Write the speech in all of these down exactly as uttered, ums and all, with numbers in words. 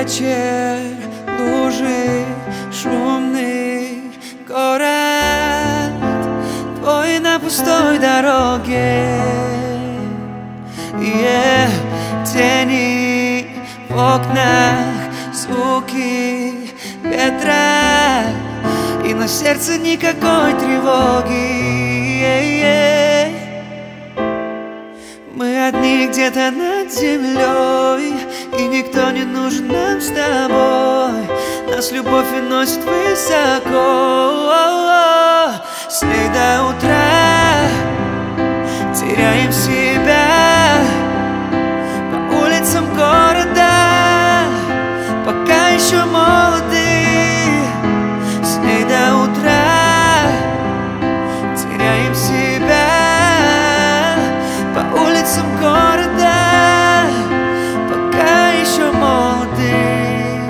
вечер, лужи, шумный город твой на пустой дороге. Yeah, тени в окнах, звуки ветра, и на сердце никакой тревоги. Yeah, yeah. Мы одни где-то над землей, и никто не нужен нам с тобой. Нас любовь и носит высоко, с ней до утра теряем себя по улицам города, пока еще молоды. С ней до утра теряем себя по улицам города, пока еще молоды.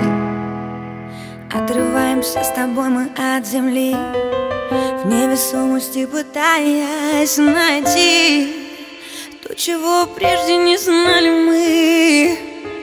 Отрываемся с тобой мы от земли, в невесомости пытаясь найти то, чего прежде не знали мы.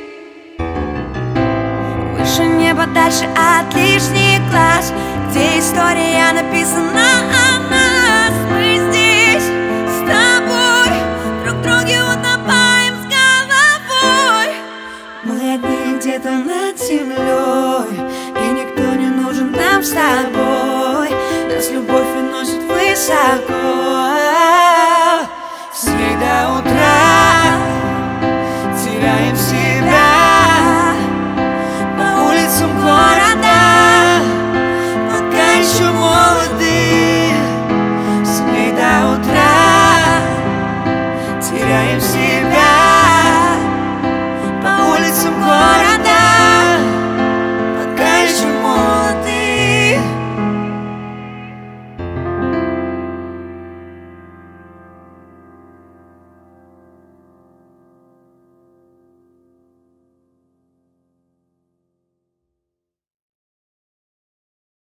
Выше неба, дальше от лишних глаз, где история написана о нас. Мы здесь с тобой, друг в друге утопаем с головой. Мы одни где-то над землей, и никто не нужен нам с тобой. Нас любовь уносит высоко.